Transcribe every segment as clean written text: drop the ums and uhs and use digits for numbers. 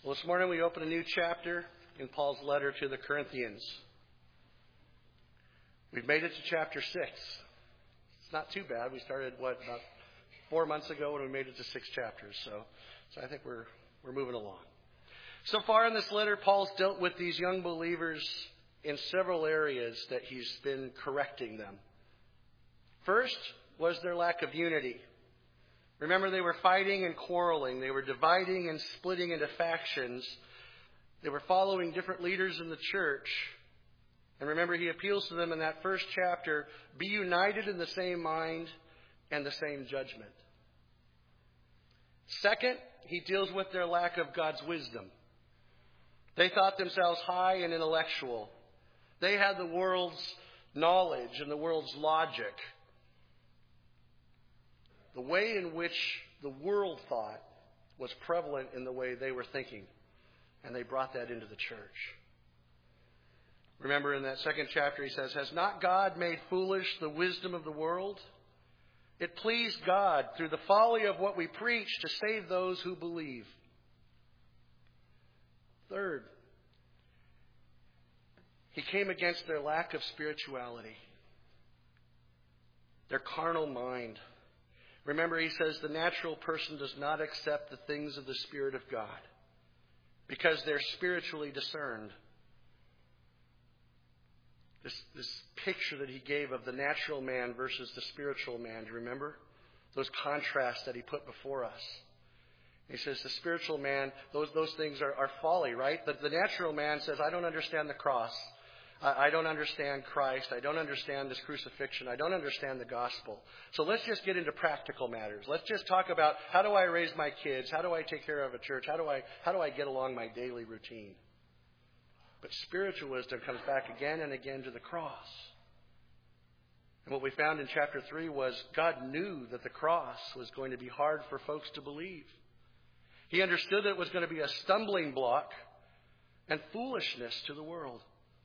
Well, this morning we open a new chapter in Paul's letter to the Corinthians. We've made it to chapter 6. It's not too bad. We started, about 4 months ago when we made it to 6 chapters. So I think we're moving along. So far in this letter, Paul's dealt with these young believers in several areas that he's been correcting them. First was their lack of unity. Remember, they were fighting and quarreling. They were dividing and splitting into factions. They were following different leaders in the church. And remember, he appeals to them in that first chapter, be united in the same mind and the same judgment. Second, he deals with their lack of God's wisdom. They thought themselves high and intellectual. They had the world's knowledge and the world's logic. The way in which the world thought was prevalent in the way they were thinking. And they brought that into the church. Remember in that second chapter he says, has not God made foolish the wisdom of the world? It pleased God through the folly of what we preach to save those who believe. Third, he came against their lack of spirituality, their carnal mind. Remember, he says the natural person does not accept the things of the Spirit of God because they're spiritually discerned. This picture that he gave of the natural man versus the spiritual man, do you remember? Those contrasts that he put before us. He says the spiritual man, those things are folly, right? The natural man says, I don't understand the cross. I don't understand Christ. I don't understand this crucifixion. I don't understand the gospel. So let's just get into practical matters. Let's just talk about how do I raise my kids? How do I take care of a church? How do I get along my daily routine? But spiritual wisdom comes back again and again to the cross. And what we found in chapter 3 was God knew that the cross was going to be hard for folks to believe. He understood that it was going to be a stumbling block and foolishness to the world.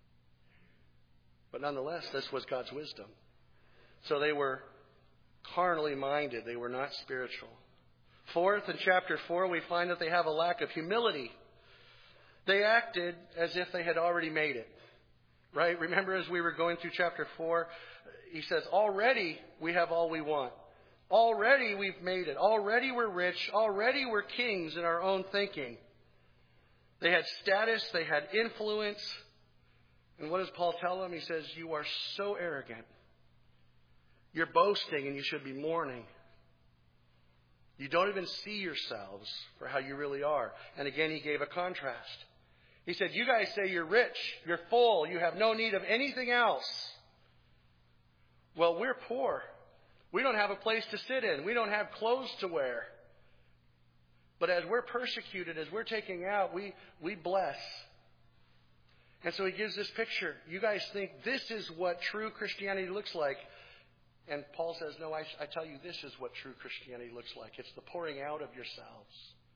But nonetheless, this was God's wisdom. So they were carnally minded. They were not spiritual. Fourth, in chapter 4, we find that they have a lack of humility. They acted as if they had already made it. Right? Remember as we were going through chapter 4, he says, already we have all we want. Already we've made it. Already we're rich. Already we're kings in our own thinking. They had status. They had influence. And what does Paul tell them? He says, you are so arrogant. You're boasting and you should be mourning. You don't even see yourselves for how you really are. And again, he gave a contrast. He said, you guys say you're rich, you're full, you have no need of anything else. Well, we're poor. We don't have a place to sit in. We don't have clothes to wear. But as we're persecuted, as we're taken out, we bless. And so he gives this picture. You guys think this is what true Christianity looks like. And Paul says, no, I tell you, this is what true Christianity looks like. It's the pouring out of yourselves.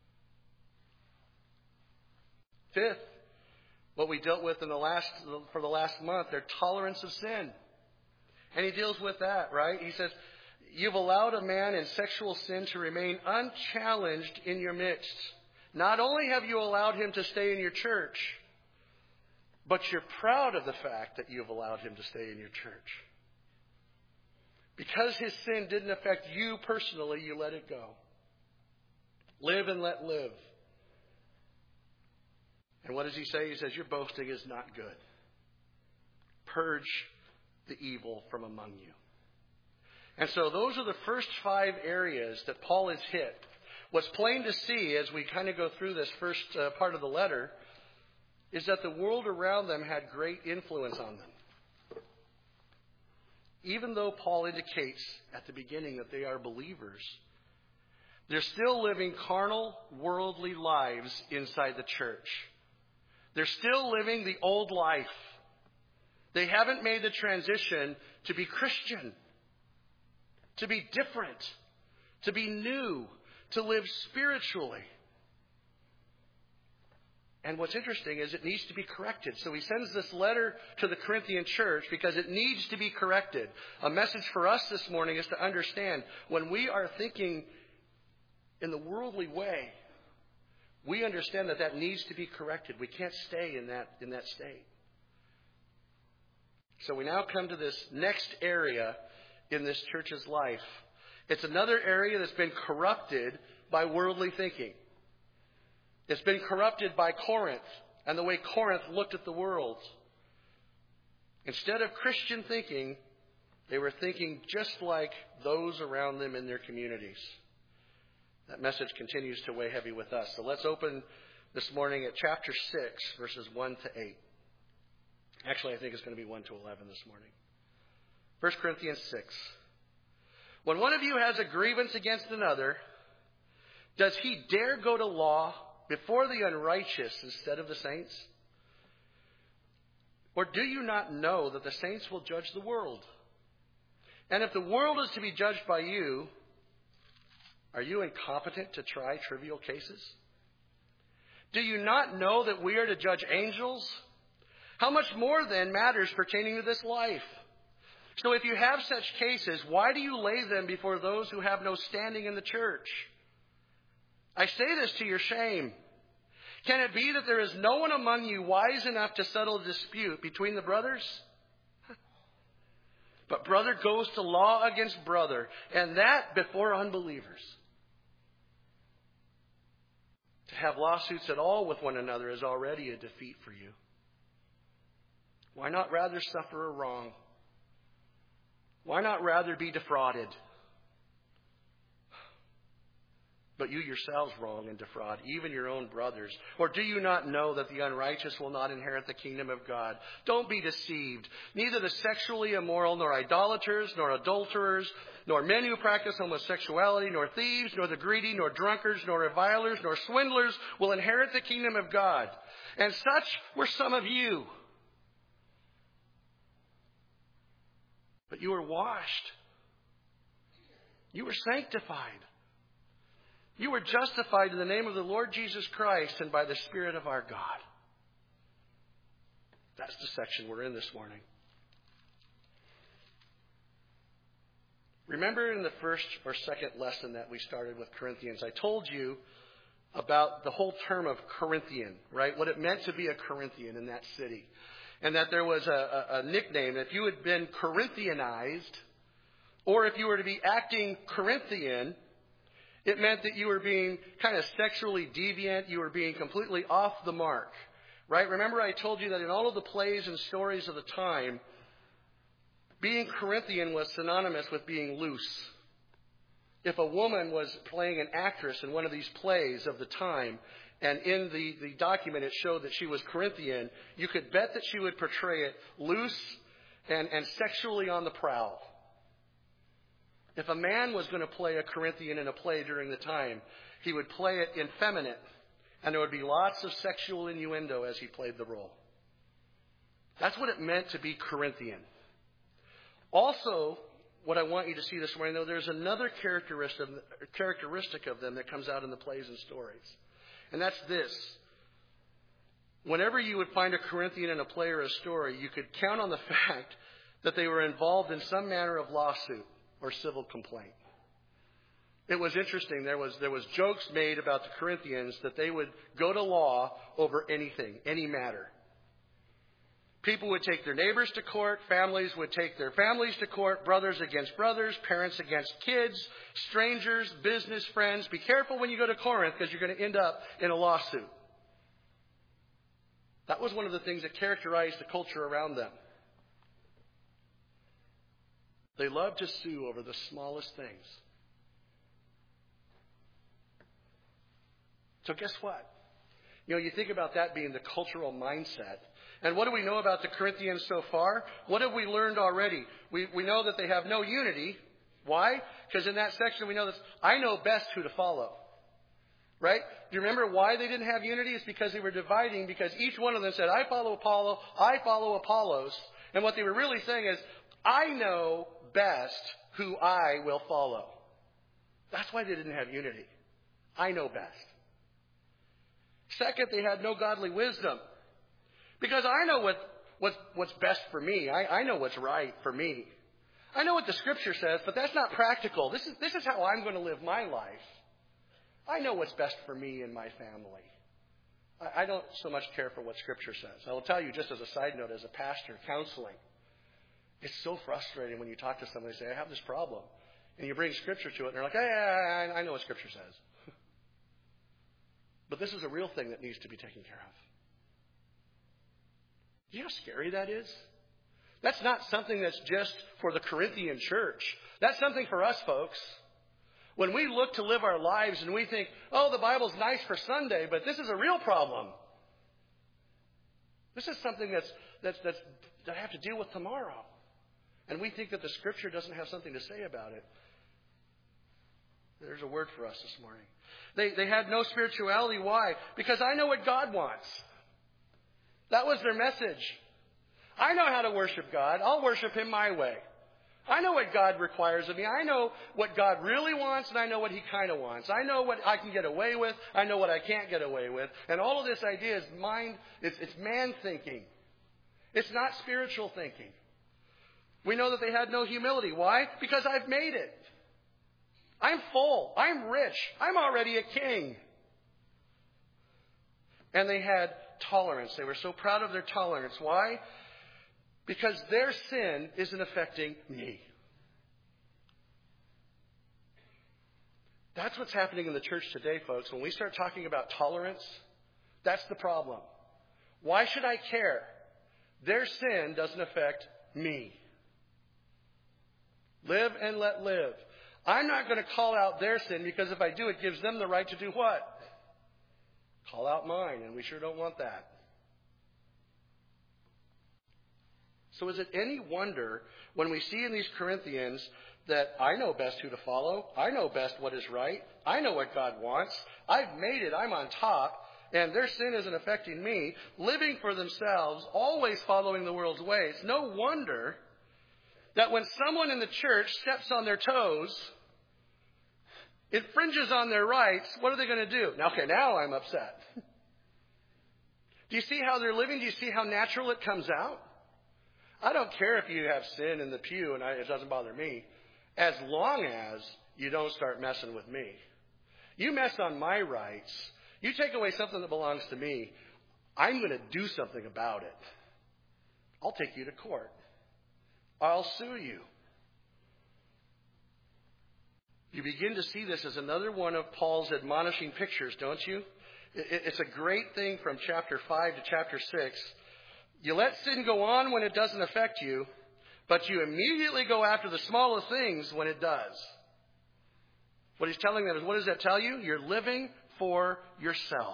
Fifth, what we dealt with for the last month, their tolerance of sin. And he deals with that, right? He says, you've allowed a man in sexual sin to remain unchallenged in your midst. Not only have you allowed him to stay in your church, but you're proud of the fact that you've allowed him to stay in your church. Because his sin didn't affect you personally, you let it go. Live and let live. And what does he say? He says, your boasting is not good. Purge the evil from among you. And so those are the first 5 areas that Paul has hit. What's plain to see as we kind of go through this first part of the letter is that the world around them had great influence on them. Even though Paul indicates at the beginning that they are believers, they're still living carnal, worldly lives inside the church. They're still living the old life. They haven't made the transition to be Christian, to be different, to be new, to live spiritually. And what's interesting is it needs to be corrected. So he sends this letter to the Corinthian church because it needs to be corrected. A message for us this morning is to understand when we are thinking in the worldly way, we understand that that needs to be corrected. We can't stay in that state. So we now come to this next area in this church's life. It's another area that's been corrupted by worldly thinking. It's been corrupted by Corinth and the way Corinth looked at the world. Instead of Christian thinking, they were thinking just like those around them in their communities. That message continues to weigh heavy with us. So let's open this morning at chapter 6, verses 1 to 8. Actually, I think it's going to be 1 to 11 this morning. 1 Corinthians 6. When one of you has a grievance against another, does he dare go to law before the unrighteous instead of the saints? Or do you not know that the saints will judge the world? And if the world is to be judged by you, are you incompetent to try trivial cases? Do you not know that we are to judge angels? How much more then matters pertaining to this life? So if you have such cases, why do you lay them before those who have no standing in the church? I say this to your shame. Can it be that there is no one among you wise enough to settle a dispute between the brothers? But brother goes to law against brother, and that before unbelievers. To have lawsuits at all with one another is already a defeat for you. Why not rather suffer a wrong? Why not rather be defrauded? But you yourselves wrong and defraud, even your own brothers. Or do you not know that the unrighteous will not inherit the kingdom of God? Don't be deceived. Neither the sexually immoral, nor idolaters, nor adulterers, nor men who practice homosexuality, nor thieves, nor the greedy, nor drunkards, nor revilers, nor swindlers will inherit the kingdom of God. And such were some of you. But you were washed. You were sanctified. You were justified in the name of the Lord Jesus Christ and by the Spirit of our God. That's the section we're in this morning. Remember in the first or second lesson that we started with Corinthians, I told you about the whole term of Corinthian, right? What it meant to be a Corinthian in that city. And that there was a nickname. If you had been Corinthianized, or if you were to be acting Corinthian, it meant that you were being kind of sexually deviant. You were being completely off the mark, right? Remember I told you that in all of the plays and stories of the time, being Corinthian was synonymous with being loose. If a woman was playing an actress in one of these plays of the time, and in the document it showed that she was Corinthian, you could bet that she would portray it loose and sexually on the prowl. If a man was going to play a Corinthian in a play during the time, he would play it effeminate, and there would be lots of sexual innuendo as he played the role. That's what it meant to be Corinthian. Also, what I want you to see this morning, though, there's another characteristic of them that comes out in the plays and stories. And that's this. Whenever you would find a Corinthian in a play or a story, you could count on the fact that they were involved in some manner of lawsuit or civil complaint. It was interesting. There was jokes made about the Corinthians that they would go to law over anything, any matter. People would take their neighbors to court. Families would take their families to court. Brothers against brothers. Parents against kids. Strangers. Business friends. Be careful when you go to Corinth because you're going to end up in a lawsuit. That was one of the things that characterized the culture around them. They loved to sue over the smallest things. So guess what? You think about that being the cultural mindset. And what do we know about the Corinthians so far? What have we learned already? We know that they have no unity. Why? Because in that section we know this. I know best who to follow. Right? Do you remember why they didn't have unity? It's because they were dividing. Because each one of them said, I follow Apollo, I follow Apollos. And what they were really saying is, I know best who I will follow. That's why they didn't have unity. I know best. Second, they had no godly wisdom. Because I know what's best for me. I know what's right for me. I know what the Scripture says, but that's not practical. This is how I'm going to live my life. I know what's best for me and my family. I don't so much care for what Scripture says. I will tell you, just as a side note, as a pastor, counseling, it's so frustrating when you talk to somebody and say, I have this problem. And you bring Scripture to it, and they're like, hey, I know what Scripture says. But this is a real thing that needs to be taken care of. Do you know how scary that is? That's not something that's just for the Corinthian church. That's something for us, folks. When we look to live our lives and we think, oh, the Bible's nice for Sunday, but this is a real problem. This is something that I have to deal with tomorrow. And we think that the Scripture doesn't have something to say about it. There's a word for us this morning. They had no spirituality. Why? Because I know what God wants. That was their message. I know how to worship God. I'll worship Him my way. I know what God requires of me. I know what God really wants, and I know what He kind of wants. I know what I can get away with. I know what I can't get away with. And all of this idea is mind. It's man thinking. It's not spiritual thinking. We know that they had no humility. Why? Because I've made it. I'm full. I'm rich. I'm already a king. And they had tolerance. They were so proud of their tolerance. Why? Because their sin isn't affecting me. That's what's happening in the church today, folks. When we start talking about tolerance, that's the problem. Why should I care? Their sin doesn't affect me. Live and let live. I'm not going to call out their sin, because if I do, it gives them the right to do what? Call out mine, and we sure don't want that. So is it any wonder when we see in these Corinthians that I know best who to follow, I know best what is right, I know what God wants, I've made it, I'm on top, and their sin isn't affecting me, living for themselves, always following the world's ways. No wonder that when someone in the church steps on their toes, infringes on their rights, what are they going to do? Now I'm upset. Do you see how they're living? Do you see how natural it comes out? I don't care if you have sin in the pew and it doesn't bother me, as long as you don't start messing with me. You mess on my rights, you take away something that belongs to me, I'm going to do something about it. I'll take you to court. I'll sue you. You begin to see this as another one of Paul's admonishing pictures, don't you? It's a great thing from chapter 5 to chapter 6. You let sin go on when it doesn't affect you, but you immediately go after the smallest things when it does. What he's telling them is, what does that tell you? You're living for yourself.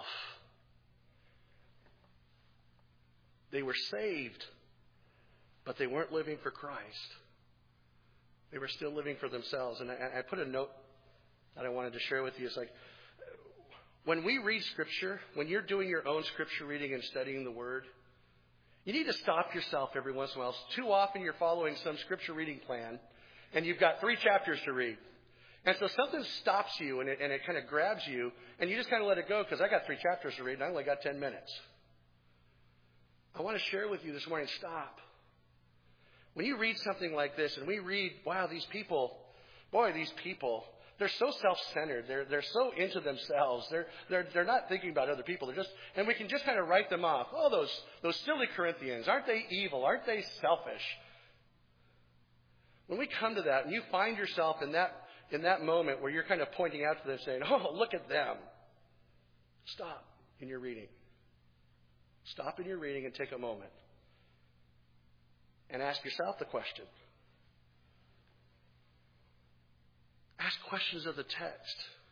They were saved, but they weren't living for Christ. They were still living for themselves. And I put a note that I wanted to share with you. It's like, when we read Scripture, when you're doing your own Scripture reading and studying the Word, you need to stop yourself every once in a while. Too often you're following some Scripture reading plan, and you've got 3 chapters to read. And so something stops you, and it kind of grabs you, and you just kind of let it go, because I got 3 chapters to read, and I only got 10 minutes. I want to share with you this morning, stop. When you read something like this, and we read, wow, these people, they're so self-centered. They're so into themselves. They're not thinking about other people. And we can just kind of write them off. Oh, those silly Corinthians, aren't they evil? Aren't they selfish? When we come to that, and you find yourself in that moment where you're kind of pointing out to them, saying, "Oh, look at them," stop in your reading. Stop in your reading and take a moment and ask yourself the question. Ask questions of the text.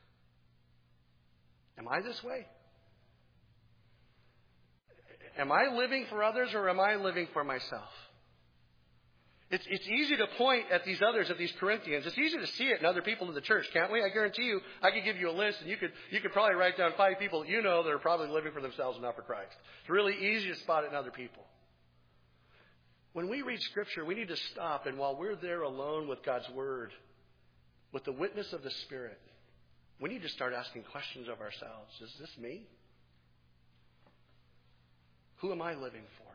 Am I this way? Am I living for others, or am I living for myself? It's easy to point at these others, at these Corinthians. It's easy to see it in other people in the church, can't we? I guarantee you, I could give you a list, and you could probably write down 5 people that you know that are probably living for themselves and not for Christ. It's really easy to spot it in other people. When we read Scripture, we need to stop, and while we're there alone with God's Word, with the witness of the Spirit, we need to start asking questions of ourselves. Is this me? Who am I living for?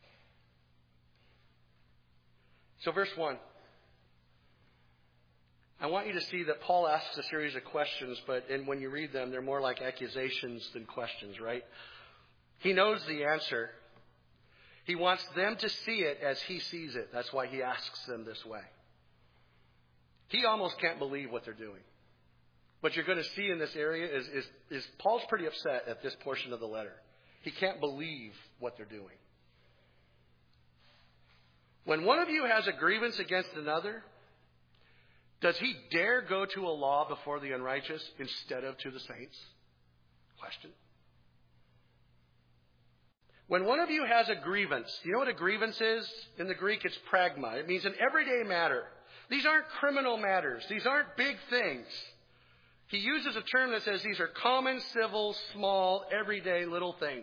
So verse 1. I want you to see that Paul asks a series of questions, and when you read them, they're more like accusations than questions, right? He knows the answer. He wants them to see it as he sees it. That's why he asks them this way. He almost can't believe what they're doing. What you're going to see in this area is Paul's pretty upset at this portion of the letter. He can't believe what they're doing. When one of you has a grievance against another, does he dare go to a law before the unrighteous instead of to the saints? Question. When one of you has a grievance, you know what a grievance is? In the Greek, it's pragma. It means an everyday matter. These aren't criminal matters. These aren't big things. He uses a term that says these are common, civil, small, everyday little things.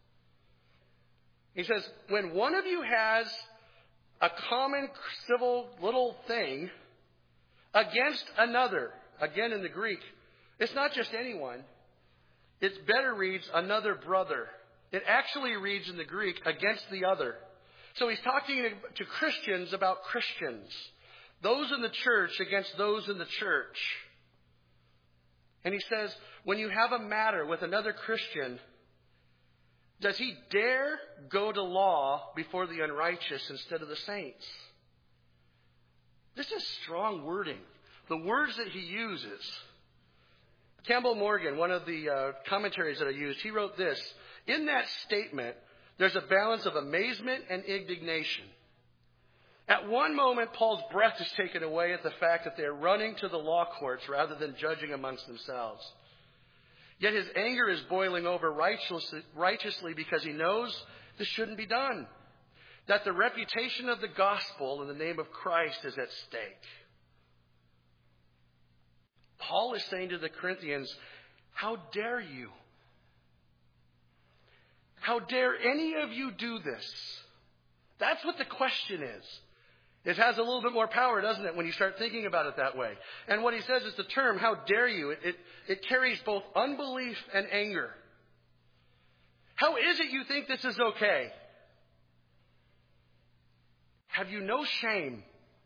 He says, when one of you has a common, civil, little thing against another, again in the Greek, it's not just anyone. It better reads another brother. It actually reads in the Greek against the other. So he's talking to Christians about Christians. Those in the church against those in the church. And he says, when you have a matter with another Christian, does he dare go to law before the unrighteous instead of the saints? This is strong wording. The words that he uses. Campbell Morgan, one of the commentaries that I used, he wrote this. In that statement, there's a balance of amazement and indignation. At one moment, Paul's breath is taken away at the fact that they're running to the law courts rather than judging amongst themselves. Yet his anger is boiling over righteously because he knows this shouldn't be done. That the reputation of the gospel in the name of Christ is at stake. Paul is saying to the Corinthians, how dare you? How dare any of you do this? That's what the question is. It has a little bit more power, doesn't it, when you start thinking about it that way. And what he says is the term, how dare you, it carries both unbelief and anger. How is it you think this is okay? Have you no shame?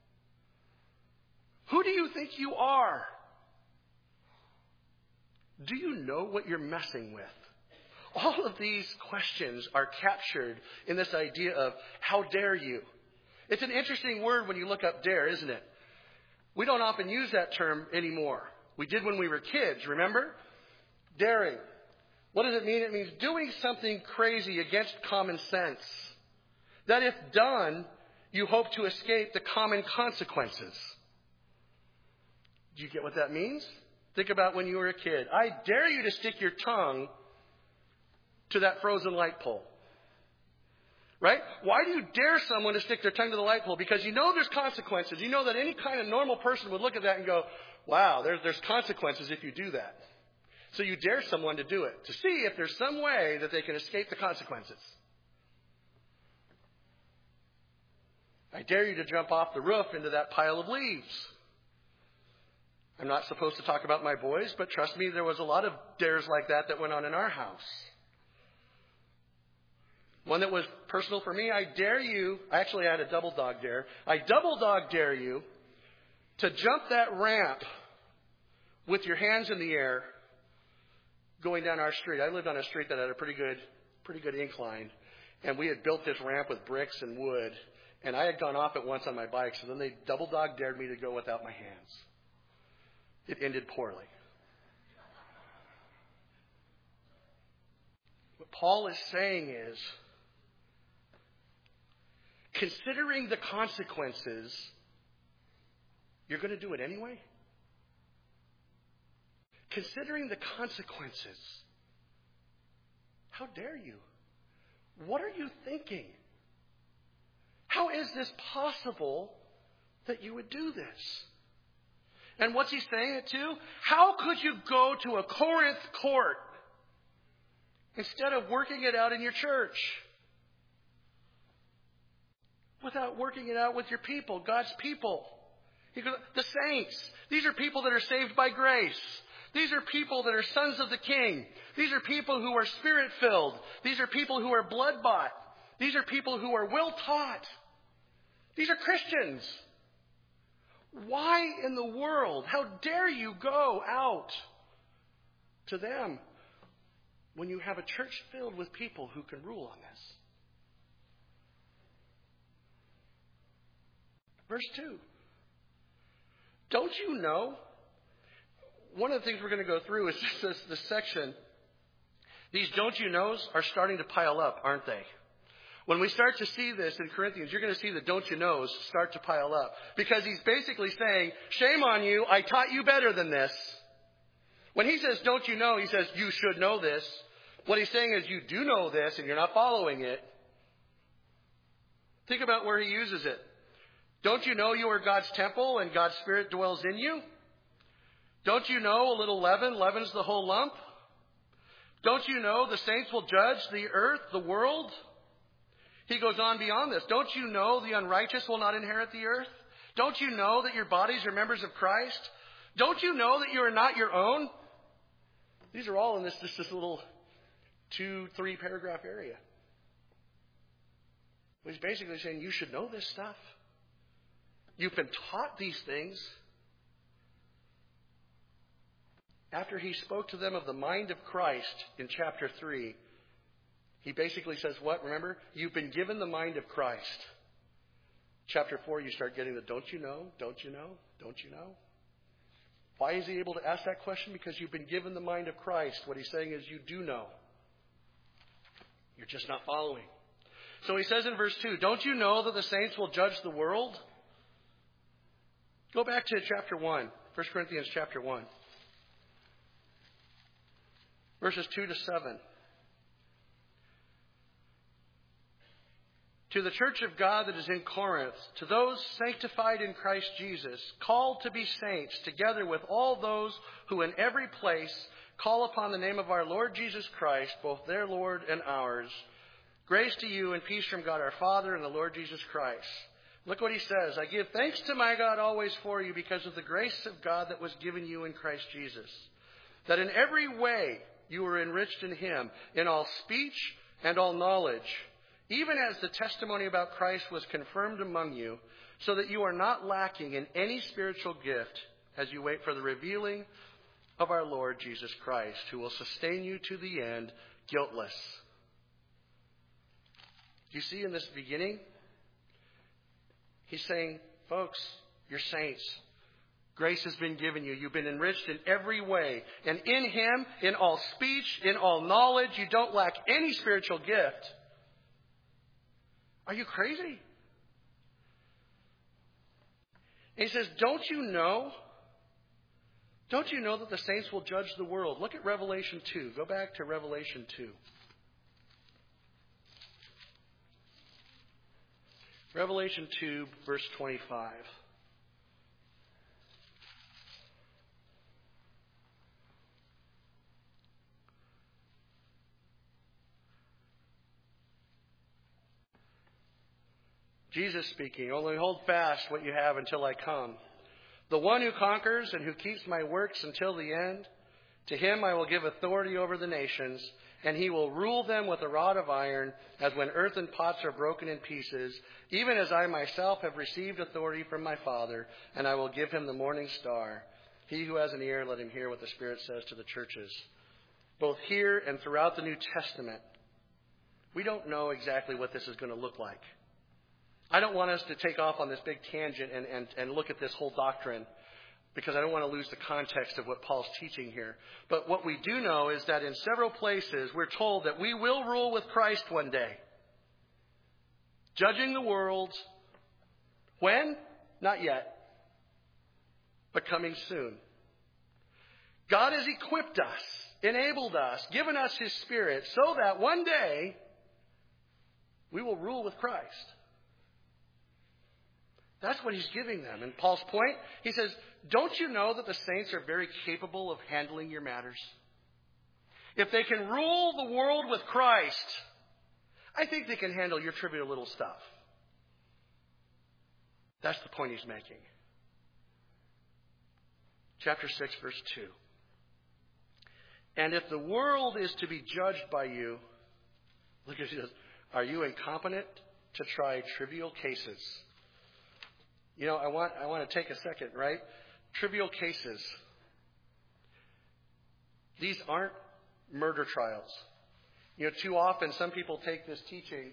Who do you think you are? Do you know what you're messing with? All of these questions are captured in this idea of how dare you. It's an interesting word when you look up dare, isn't it? We don't often use that term anymore. We did when we were kids, remember? Daring. What does it mean? It means doing something crazy against common sense. That if done, you hope to escape the common consequences. Do you get what that means? Think about when you were a kid. I dare you to stick your tongue to that frozen light pole. Right? Why do you dare someone to stick their tongue to the light pole? Because you know there's consequences. You know that any kind of normal person would look at that and go, wow, there's consequences if you do that. So you dare someone to do it, to see if there's some way that they can escape the consequences. I dare you to jump off the roof into that pile of leaves. I'm not supposed to talk about my boys, but trust me, there was a lot of dares like that went on in our house. One that was personal for me, I dare you, I had a double dog dare. I double dog dare you to jump that ramp with your hands in the air going down our street. I lived on a street that had a pretty good incline. And we had built this ramp with bricks and wood. And I had gone off it once on my bike, so then they double dog dared me to go without my hands. It ended poorly. What Paul is saying is, considering the consequences, you're going to do it anyway? Considering the consequences, how dare you? What are you thinking? How is this possible that you would do this? And what's he saying it to? How could you go to a Corinth court instead of working it out in your church? Without working it out with your people, God's people. He goes, the saints. These are people that are saved by grace. These are people that are sons of the King. These are people who are Spirit-filled. These are people who are blood-bought. These are people who are will-taught. These are Christians. Why in the world? How dare you go out to them when you have a church filled with people who can rule on this? Verse 2. Don't you know? One of the things we're going to go through is this section. These don't you knows are starting to pile up, aren't they? When we start to see this in Corinthians, you're going to see the don't you knows start to pile up. Because he's basically saying, shame on you, I taught you better than this. When he says don't you know, he says you should know this. What he's saying is you do know this and you're not following it. Think about where he uses it. Don't you know you are God's temple and God's Spirit dwells in you? Don't you know a little leaven leavens the whole lump? Don't you know the saints will judge the earth, the world? He goes on beyond this. Don't you know the unrighteous will not inherit the earth? Don't you know that your bodies are members of Christ? Don't you know that you are not your own? These are all in this little 2-3 paragraph area. He's basically saying you should know this stuff. You've been taught these things. After he spoke to them of the mind of Christ in chapter 3, he basically says what? Remember? You've been given the mind of Christ. Chapter 4, you start getting the don't you know, don't you know, don't you know? Why is he able to ask that question? Because you've been given the mind of Christ. What he's saying is you do know. You're just not following. So he says in verse 2, don't you know that the saints will judge the world? Go back to chapter 1, 1 Corinthians chapter 1. Verses 2 to 7. To the church of God that is in Corinth, to those sanctified in Christ Jesus, called to be saints, together with all those who in every place call upon the name of our Lord Jesus Christ, both their Lord and ours. Grace to you and peace from God our Father and the Lord Jesus Christ. Look what he says. I give thanks to my God always for you because of the grace of God that was given you in Christ Jesus, that in every way you were enriched in him, in all speech and all knowledge, even as the testimony about Christ was confirmed among you, so that you are not lacking in any spiritual gift as you wait for the revealing of our Lord Jesus Christ, who will sustain you to the end, guiltless. Do you see in this beginning? He's saying, folks, you're saints. Grace has been given you. You've been enriched in every way. And in him, in all speech, in all knowledge, you don't lack any spiritual gift. Are you crazy? And he says, don't you know? Don't you know that the saints will judge the world? Look at Revelation 2. Go back to Revelation 2. Revelation 2, verse 25. Jesus speaking, only hold fast what you have until I come. The one who conquers and who keeps my works until the end, to him I will give authority over the nations, and he will rule them with a rod of iron, as when earthen pots are broken in pieces, even as I myself have received authority from my Father, and I will give him the morning star. He who has an ear, let him hear what the Spirit says to the churches. Both here and throughout the New Testament, we don't know exactly what this is going to look like. I don't want us to take off on this big tangent and look at this whole doctrine, because I don't want to lose the context of what Paul's teaching here. But what we do know is that in several places we're told that we will rule with Christ one day, judging the world. When? Not yet, but coming soon. God has equipped us, enabled us, given us his Spirit so that one day we will rule with Christ. That's what he's giving them. And Paul's point, he says, don't you know that the saints are very capable of handling your matters? If they can rule the world with Christ, I think they can handle your trivial little stuff. That's the point he's making. Chapter 6, verse 2. And if the world is to be judged by you, look at this, are you incompetent to try trivial cases? I want to take a second, right? Trivial cases. These aren't murder trials. Too often some people take this teaching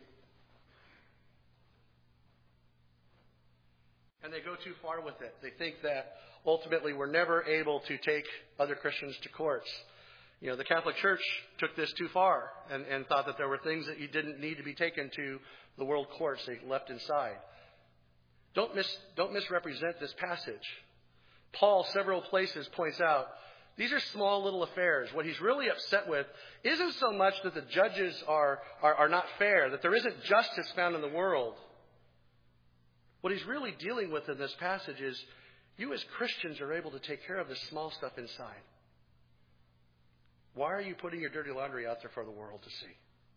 and they go too far with it. They think that ultimately we're never able to take other Christians to courts. The Catholic Church took this too far and thought that there were things that you didn't need to be taken to the world courts. They left inside. Don't misrepresent this passage. Paul, several places, points out these are small little affairs. What he's really upset with isn't so much that the judges are not fair, that there isn't justice found in the world. What he's really dealing with in this passage is you as Christians are able to take care of the small stuff inside. Why are you putting your dirty laundry out there for the world to see?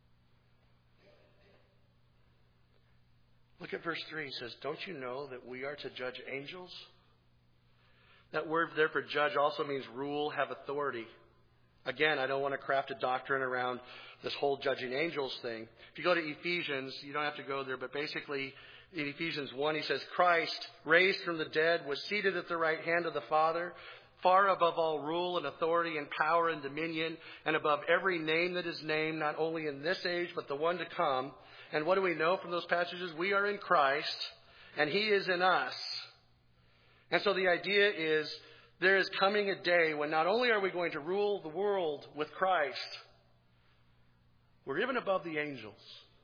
Look at verse 3. He says, don't you know that we are to judge angels? That word there for judge also means rule, have authority. Again, I don't want to craft a doctrine around this whole judging angels thing. If you go to Ephesians, you don't have to go there, but basically in Ephesians 1, he says, Christ, raised from the dead, was seated at the right hand of the Father, far above all rule and authority and power and dominion, and above every name that is named, not only in this age, but the one to come. And what do we know from those passages? We are in Christ, and He is in us. And so the idea is there is coming a day when not only are we going to rule the world with Christ, we're even above the angels.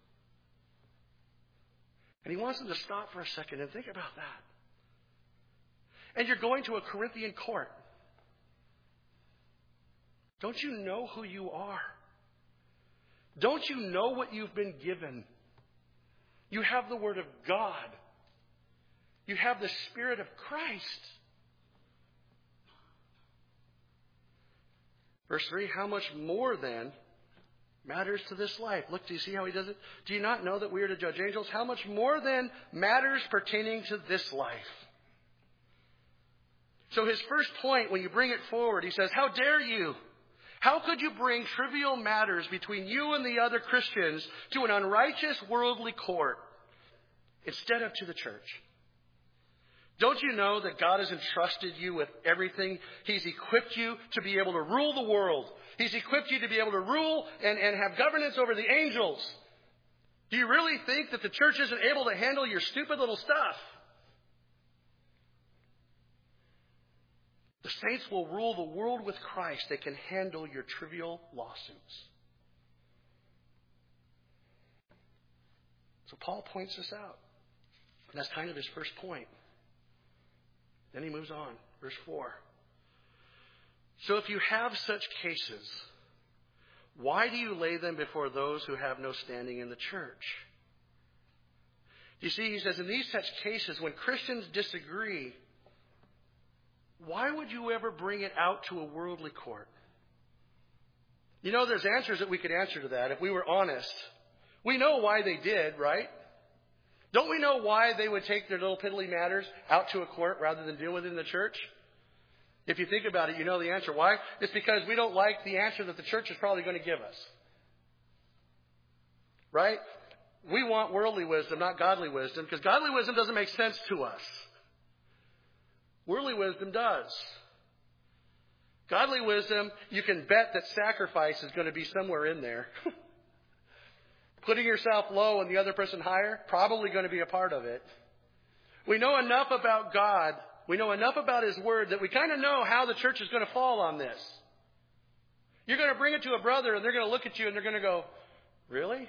And He wants them to stop for a second and think about that. And you're going to a Corinthian court. Don't you know who you are? Don't you know what you've been given? You have the Word of God. You have the Spirit of Christ. Verse 3, how much more then matters to this life? Look, do you see how he does it? Do you not know that we are to judge angels? How much more then matters pertaining to this life? So his first point, when you bring it forward, he says, how dare you? How could you bring trivial matters between you and the other Christians to an unrighteous worldly court instead of to the church? Don't you know that God has entrusted you with everything? He's equipped you to be able to rule the world. He's equipped you to be able to rule and have governance over the angels. Do you really think that the church isn't able to handle your stupid little stuff? The saints will rule the world with Christ. They can handle your trivial lawsuits. So Paul points this out. And that's kind of his first point. Then he moves on. Verse 4. So if you have such cases, why do you lay them before those who have no standing in the church? You see, he says, in these such cases, when Christians disagree, why would you ever bring it out to a worldly court? There's answers that we could answer to that if we were honest. We know why they did, right? Don't we know why they would take their little piddly matters out to a court rather than deal with it in the church? If you think about it, you know the answer. Why? It's because we don't like the answer that the church is probably going to give us. Right? We want worldly wisdom, not godly wisdom, because godly wisdom doesn't make sense to us. Worldly wisdom does. Godly wisdom, you can bet that sacrifice is going to be somewhere in there. Putting yourself low and the other person higher, probably going to be a part of it. We know enough about God. We know enough about His Word that we kind of know how the church is going to fall on this. You're going to bring it to a brother and they're going to look at you and they're going to go, really?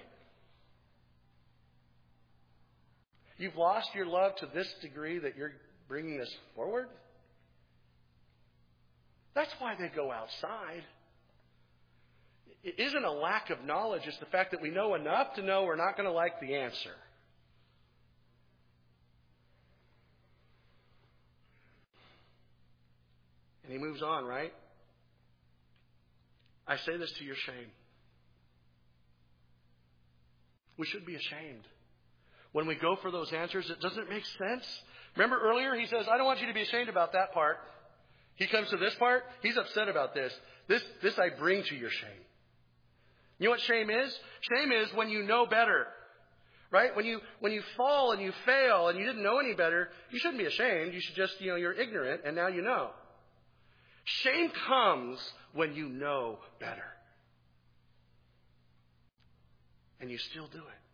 You've lost your love to this degree that you're bringing this forward? That's why they go outside. It isn't a lack of knowledge. It's the fact that we know enough to know we're not going to like the answer. And he moves on, right? I say this to your shame. We should be ashamed. When we go for those answers, it doesn't make sense. Remember earlier, he says, I don't want you to be ashamed about that part. He comes to this part, he's upset about this. This I bring to your shame. You know what shame is? Shame is when you know better. Right? When you fall and you fail and you didn't know any better, you shouldn't be ashamed. You should just, you're ignorant and now you know. Shame comes when you know better. And you still do it.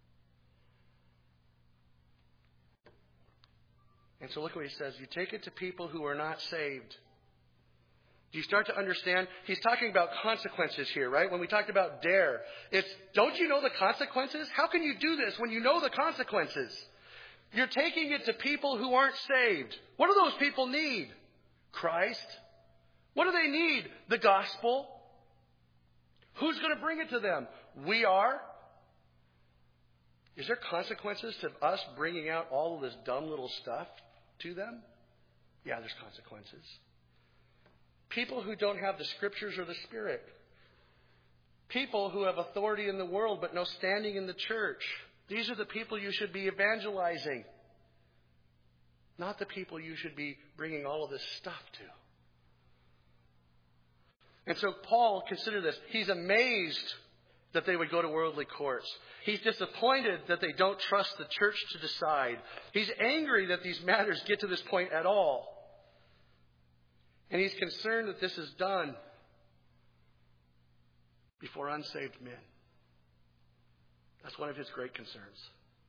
And so look what he says. You take it to people who are not saved. Do you start to understand? He's talking about consequences here, right? When we talked about dare, it's, don't you know the consequences? How can you do this when you know the consequences? You're taking it to people who aren't saved. What do those people need? Christ. What do they need? The gospel. Who's going to bring it to them? We are. Is there consequences to us bringing out all of this dumb little stuff to them? Yeah, there's consequences. People who don't have the Scriptures or the Spirit. People who have authority in the world but no standing in the church. These are the people you should be evangelizing. Not the people you should be bringing all of this stuff to. And so Paul, consider this. He's amazed that they would go to worldly courts. He's disappointed that they don't trust the church to decide. He's angry that these matters get to this point at all. And he's concerned that this is done before unsaved men. That's one of his great concerns.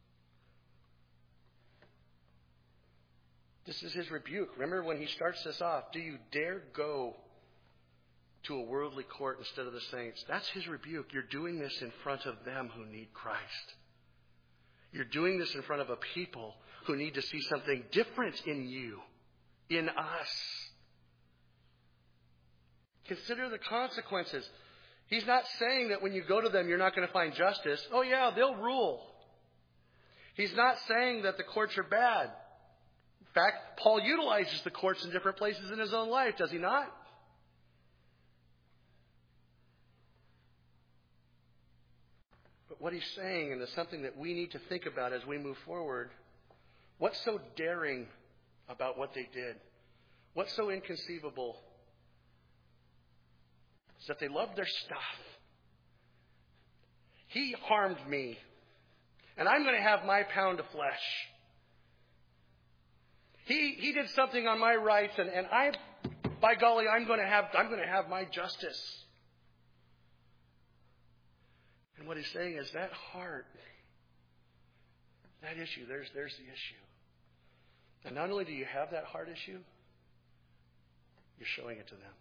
This is his rebuke. Remember when he starts this off, do you dare go to a worldly court instead of the saints? That's his rebuke. You're doing this in front of them who need Christ. You're doing this in front of a people who need to see something different in you, in us. Consider the consequences. He's not saying that when you go to them, you're not going to find justice. Oh, yeah, they'll rule. He's not saying that the courts are bad. In fact, Paul utilizes the courts in different places in his own life, does he not? But what he's saying, and it's something that we need to think about as we move forward, what's so daring about what they did? What's so inconceivable? Is that they loved their stuff. He harmed me, and I'm going to have my pound of flesh. He did something on my rights, and I, by golly, I'm going to have my justice. And what he's saying is that heart, that issue, there's the issue. And not only do you have that heart issue, you're showing it to them.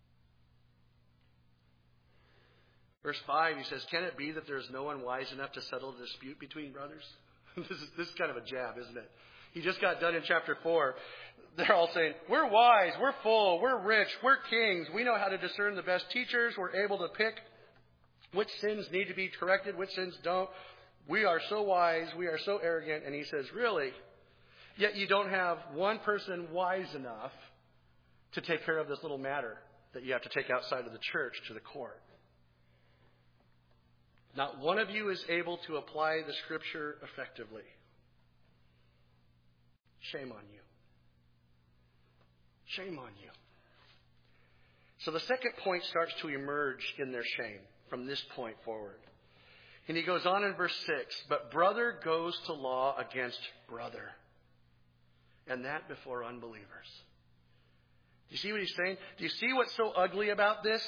Verse 5, he says, can it be that there is no one wise enough to settle the dispute between brothers? This is kind of a jab, isn't it? He just got done in chapter 4. They're all saying, we're wise, we're full, we're rich, we're kings. We know how to discern the best teachers. We're able to pick which sins need to be corrected, which sins don't. We are so wise, we are so arrogant. And he says, really? Yet you don't have one person wise enough to take care of this little matter that you have to take outside of the church to the court. Not one of you is able to apply the Scripture effectively. Shame on you. Shame on you. So the second point starts to emerge in their shame from this point forward. And he goes on in verse 6, but brother goes to law against brother, and that before unbelievers. Do you see what he's saying? Do you see what's so ugly about this?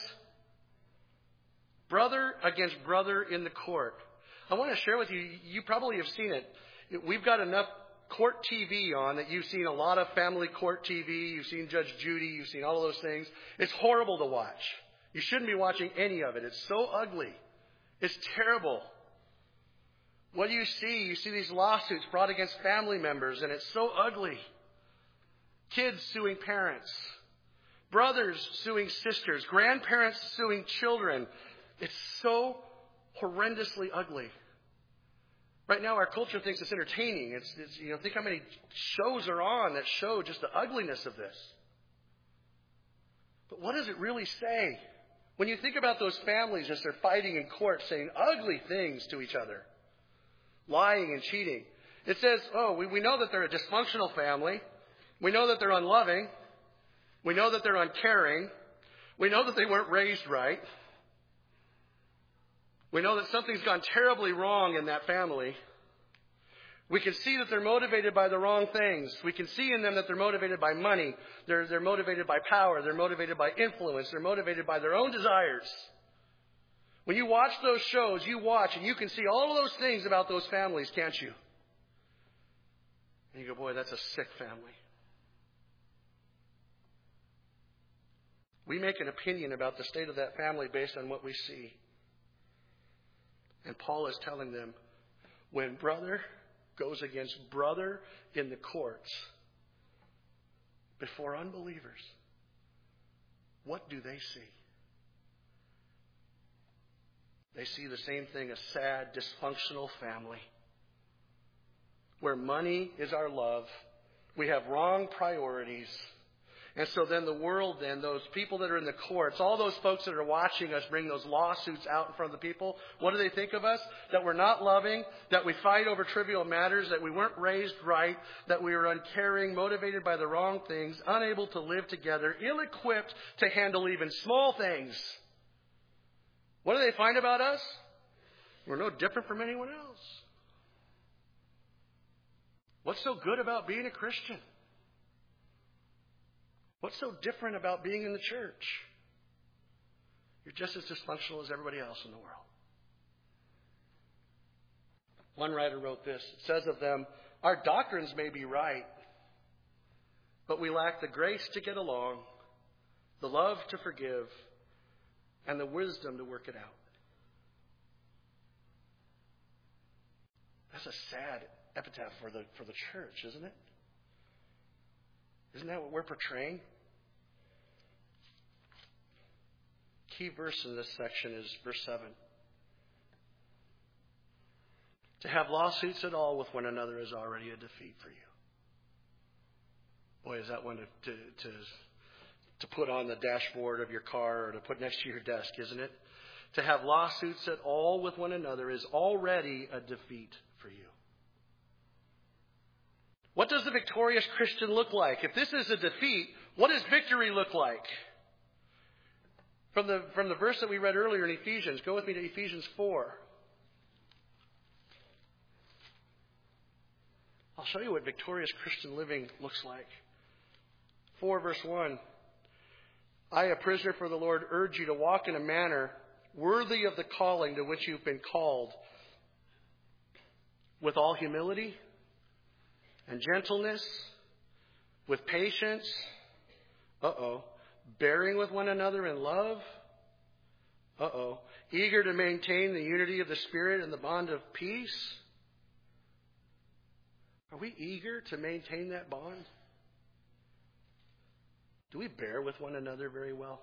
Brother against brother in the court. I want to share with you, you probably have seen it. We've got enough court TV on that you've seen a lot of family court TV. You've seen Judge Judy. You've seen all of those things. It's horrible to watch. You shouldn't be watching any of it. It's so ugly. It's terrible. What do you see? You see these lawsuits brought against family members, and it's so ugly. Kids suing parents. Brothers suing sisters. Grandparents suing children. It's so horrendously ugly. Right now, our culture thinks it's entertaining. It's think how many shows are on that show just the ugliness of this. But what does it really say? When you think about those families as they're fighting in court, saying ugly things to each other, lying and cheating, it says, we know that they're a dysfunctional family. We know that they're unloving. We know that they're uncaring. We know that they weren't raised right. We know that something's gone terribly wrong in that family. We can see that they're motivated by the wrong things. We can see in them that they're motivated by money. They're motivated by power. They're motivated by influence. They're motivated by their own desires. When you watch those shows, you watch and you can see all of those things about those families, can't you? And you go, boy, that's a sick family. We make an opinion about the state of that family based on what we see. And Paul is telling them, when brother goes against brother in the courts before unbelievers, what do they see? They see the same thing, a sad, dysfunctional family where money is our love. We have wrong priorities. And so then the world, those people that are in the courts, all those folks that are watching us bring those lawsuits out in front of the people, what do they think of us? That we're not loving, that we fight over trivial matters, that we weren't raised right, that we were uncaring, motivated by the wrong things, unable to live together, ill-equipped to handle even small things. What do they find about us? We're no different from anyone else. What's so good about being a Christian? What's so different about being in the church? You're just as dysfunctional as everybody else in the world. One writer wrote this. It says of them, our doctrines may be right, but we lack the grace to get along, the love to forgive, and the wisdom to work it out. That's a sad epitaph for the church, isn't it? Isn't that what we're portraying? Key verse in this section is verse 7. To have lawsuits at all with one another is already a defeat for you. Boy, is that one to put on the dashboard of your car or to put next to your desk, isn't it? To have lawsuits at all with one another is already a defeat for you. What does the victorious Christian look like? If this is a defeat, what does victory look like? From the verse that we read earlier in Ephesians, go with me to Ephesians 4. I'll show you what victorious Christian living looks like. 4 verse 1. I, a prisoner for the Lord, urge you to walk in a manner worthy of the calling to which you've been called, with all humility and gentleness, with patience, bearing with one another in love, eager to maintain the unity of the Spirit and the bond of peace. Are we eager to maintain that bond? Do we bear with one another very well?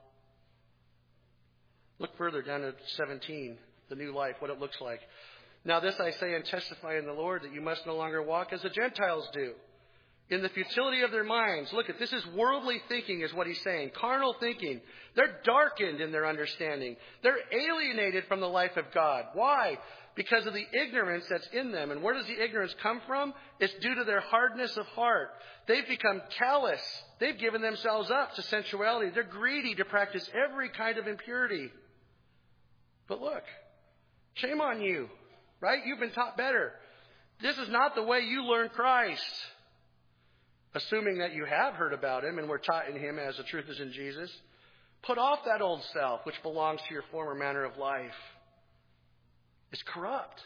Look further down at 17, the new life, what it looks like. Now this I say and testify in the Lord, that you must no longer walk as the Gentiles do, in the futility of their minds. Look, this is worldly thinking is what he's saying. Carnal thinking. They're darkened in their understanding. They're alienated from the life of God. Why? Because of the ignorance that's in them. And where does the ignorance come from? It's due to their hardness of heart. They've become callous. They've given themselves up to sensuality. They're greedy to practice every kind of impurity. But look, shame on you, right? You've been taught better. This is not the way you learn Christ. Assuming that you have heard about him and were taught in him as the truth is in Jesus. Put off that old self, which belongs to your former manner of life. It's corrupt.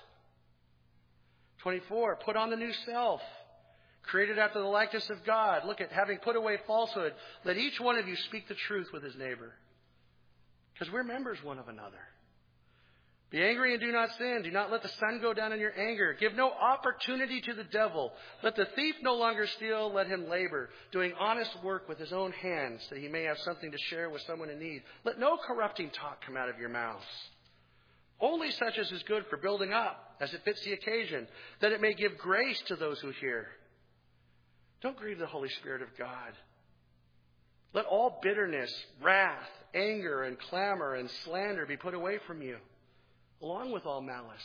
24, put on the new self, created after the likeness of God. Look at, having put away falsehood, let each one of you speak the truth with his neighbor. Because we're members one of another. Be angry and do not sin. Do not let the sun go down in your anger. Give no opportunity to the devil. Let the thief no longer steal. Let him labor, doing honest work with his own hands, that he may have something to share with someone in need. Let no corrupting talk come out of your mouths. Only such as is good for building up, as it fits the occasion, that it may give grace to those who hear. Don't grieve the Holy Spirit of God. Let all bitterness, wrath, anger, and clamor and slander be put away from you, along with all malice.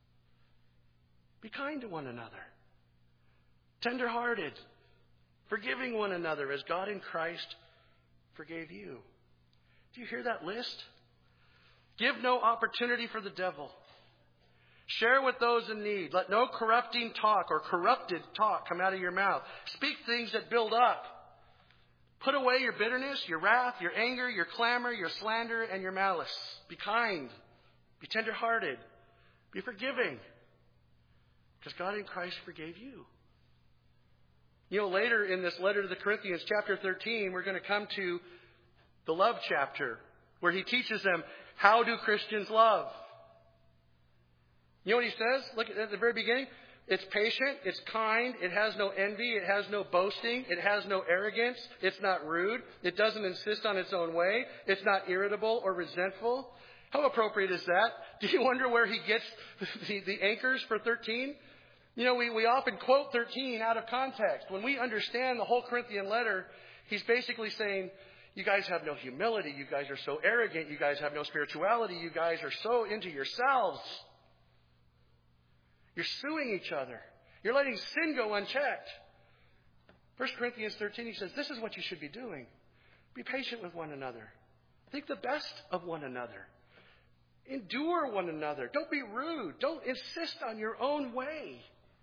Be kind to one another, tender-hearted, forgiving one another as God in Christ forgave you. Do you hear that list? Give no opportunity for the devil. Share with those in need. Let no corrupting talk or corrupted talk come out of your mouth. Speak things that build up. Put away your bitterness, your wrath, your anger, your clamor, your slander, and your malice. Be kind. Be tenderhearted. Be forgiving. Because God in Christ forgave you. You know, later in this letter to the Corinthians, chapter 13, we're going to come to the love chapter, where he teaches them, how do Christians love? You know what he says? Look at the very beginning. It's patient, it's kind, it has no envy, it has no boasting, it has no arrogance, it's not rude, it doesn't insist on its own way, it's not irritable or resentful. How appropriate is that? Do you wonder where he gets the anchors for 13? You know, we often quote 13 out of context. When we understand the whole Corinthian letter, he's basically saying, you guys have no humility, you guys are so arrogant, you guys have no spirituality, you guys are so into yourselves. You're suing each other. You're letting sin go unchecked. 1 Corinthians 13, he says, this is what you should be doing. Be patient with one another. Think the best of one another. Endure one another. Don't be rude. Don't insist on your own way.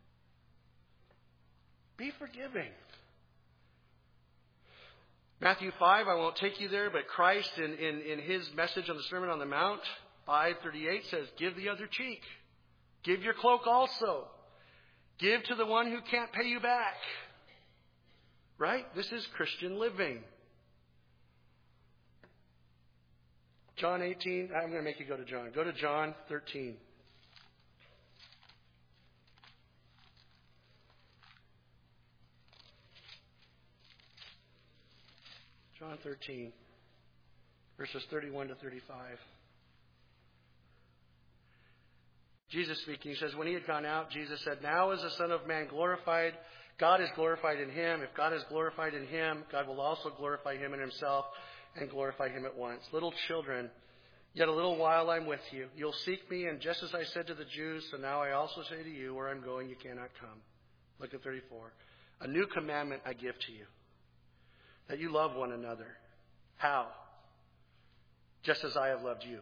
Be forgiving. Matthew 5, I won't take you there, but Christ in his message on the Sermon on the Mount, 5:38 says, give the other cheek. Give your cloak also. Give to the one who can't pay you back. Right? This is Christian living. John 18. I'm going to make you go to John. Go to John 13. John 13, verses 31 to 35. Jesus speaking, he says, when he had gone out, Jesus said, now is the Son of Man glorified. God is glorified in him. If God is glorified in him, God will also glorify him in himself and glorify him at once. Little children, yet a little while I'm with you. You'll seek me, and just as I said to the Jews, so now I also say to you, where I'm going, you cannot come. Look at 34. A new commandment I give to you, that you love one another. How? Just as I have loved you.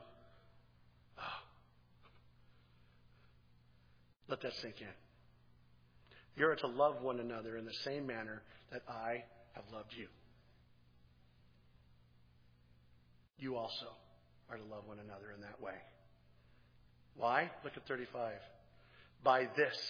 Let that sink in. You are to love one another in the same manner that I have loved you. You also are to love one another in that way. Why? Look at 35. By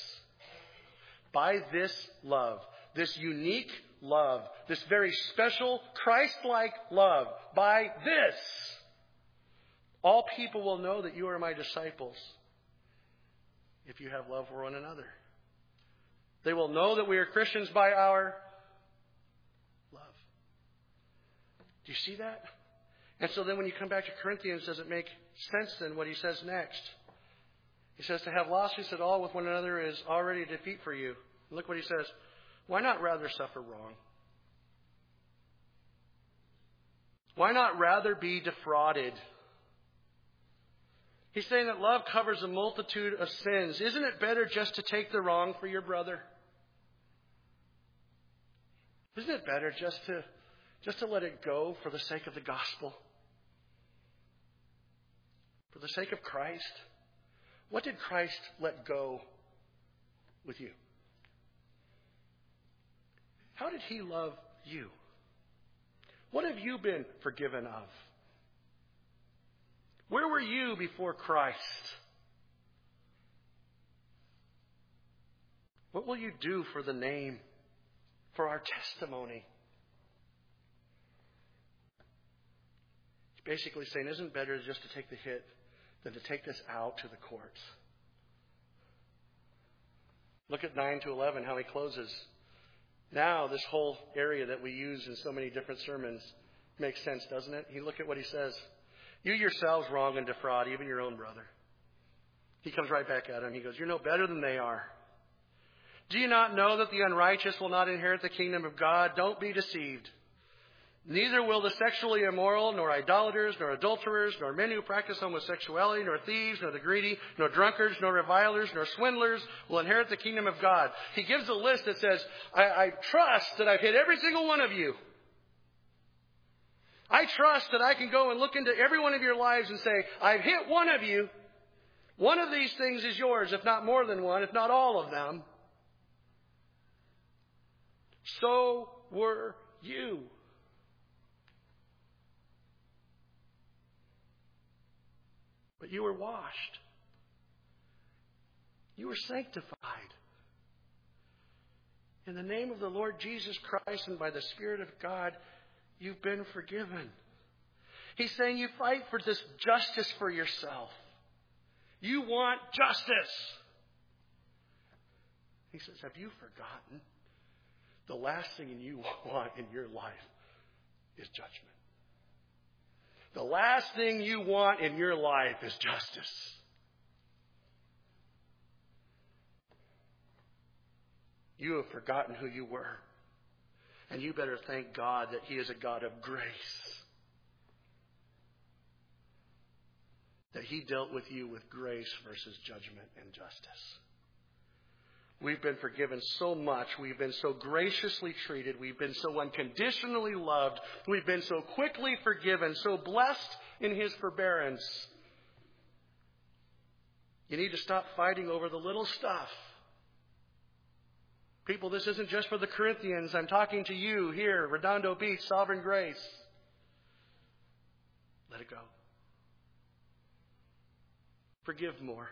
this love, this unique love, this very special Christ-like love, by this, all people will know that you are my disciples. If you have love for one another. They will know that we are Christians by our love. Do you see that? And so then when you come back to Corinthians, does it make sense then what he says next? He says to have lawsuits at all with one another is already a defeat for you. Look what he says. Why not rather suffer wrong? Why not rather be defrauded? He's saying that love covers a multitude of sins. Isn't it better just to take the wrong for your brother? Isn't it better just to let it go for the sake of the gospel? For the sake of Christ? What did Christ let go with you? How did he love you? What have you been forgiven of? Where were you before Christ? What will you do for the name, for our testimony? He's basically saying, isn't it better just to take the hit than to take this out to the courts? Look at 9 to 11, how he closes. Now, this whole area that we use in so many different sermons makes sense, doesn't it? Look at what he says. You yourselves wrong and defraud even your own brother. He comes right back at him. He goes, you're no better than they are. Do you not know that the unrighteous will not inherit the kingdom of God? Don't be deceived. Neither will the sexually immoral, nor idolaters, nor adulterers, nor men who practice homosexuality, nor thieves, nor the greedy, nor drunkards, nor revilers, nor swindlers will inherit the kingdom of God. He gives a list that says, I trust that I've hit every single one of you. I trust that I can go and look into every one of your lives and say, I've hit one of you. One of these things is yours, if not more than one, if not all of them. So were you. But you were washed. You were sanctified. In the name of the Lord Jesus Christ and by the Spirit of God, you've been forgiven. He's saying you fight for this justice for yourself. You want justice. He says, have you forgotten? The last thing you want in your life is judgment. The last thing you want in your life is justice. You have forgotten who you were. And you better thank God that He is a God of grace. That He dealt with you with grace versus judgment and justice. We've been forgiven so much. We've been so graciously treated. We've been so unconditionally loved. We've been so quickly forgiven, so blessed in His forbearance. You need to stop fighting over the little stuff. People, this isn't just for the Corinthians. I'm talking to you here, Redondo Beach, Sovereign Grace. Let it go. Forgive more.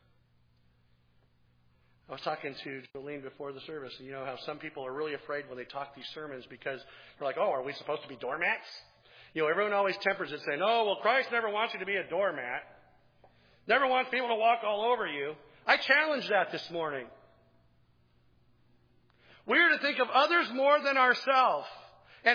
I was talking to Jolene before the service, and you know how some people are really afraid when they talk these sermons because they're like, oh, are we supposed to be doormats? You know, everyone always tempers it saying, oh, well, Christ never wants you to be a doormat. Never wants people to walk all over you. I challenge that this morning. We are to think of others more than ourselves. And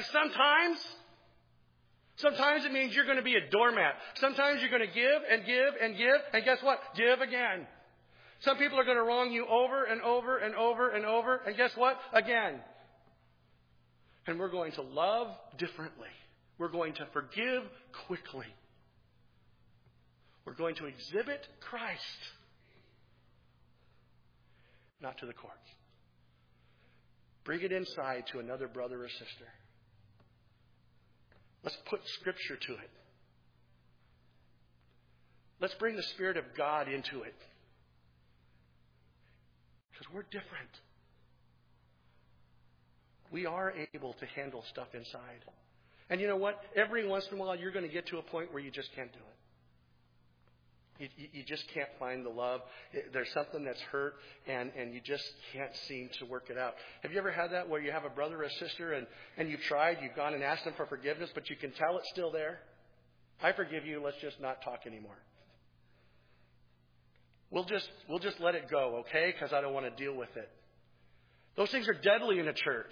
sometimes it means you're going to be a doormat. Sometimes you're going to give and give and give. And guess what? Give again. Some people are going to wrong you over and over and over and over. And guess what? Again. And we're going to love differently. We're going to forgive quickly. We're going to exhibit Christ. Not to the courts. Bring it inside to another brother or sister. Let's put Scripture to it. Let's bring the Spirit of God into it. Because we're different. We are able to handle stuff inside. And you know what? Every once in a while, you're going to get to a point where you just can't do it. You just can't find the love. There's something that's hurt, and you just can't seem to work it out. Have you ever had that where you have a brother or a sister, and you've tried, you've gone and asked them for forgiveness, but you can tell it's still there? I forgive you. Let's just not talk anymore. We'll just let it go, okay? Because I don't want to deal with it. Those things are deadly in a church.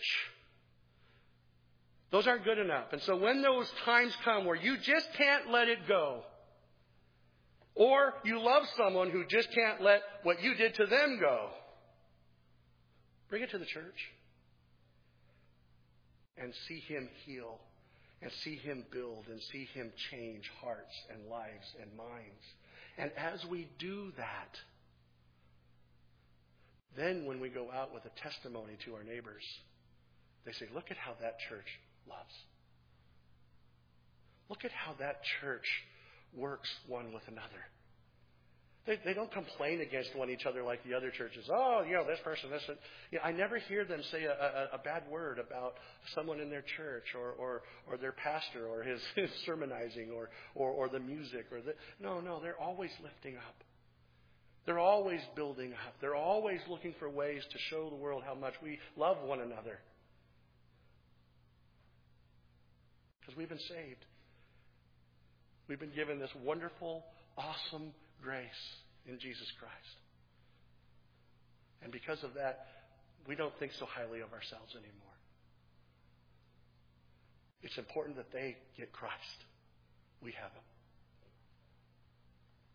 Those aren't good enough. And so when those times come where you just can't let it go, or you love someone who just can't let what you did to them go, bring it to the church and see Him heal and see Him build and see Him change hearts and lives and minds. And as we do that, then when we go out with a testimony to our neighbors, they say, look at how that church loves. Look at how that church works one with another. They don't complain against each other like the other churches. Oh, this person, this. I never hear them say a bad word about someone in their church or their pastor or his sermonizing or the music No, they're always lifting up. They're always building up. They're always looking for ways to show the world how much we love one another. Because we've been saved. We've been given this wonderful, awesome grace in Jesus Christ. And because of that, we don't think so highly of ourselves anymore. It's important that they get Christ. We have Him.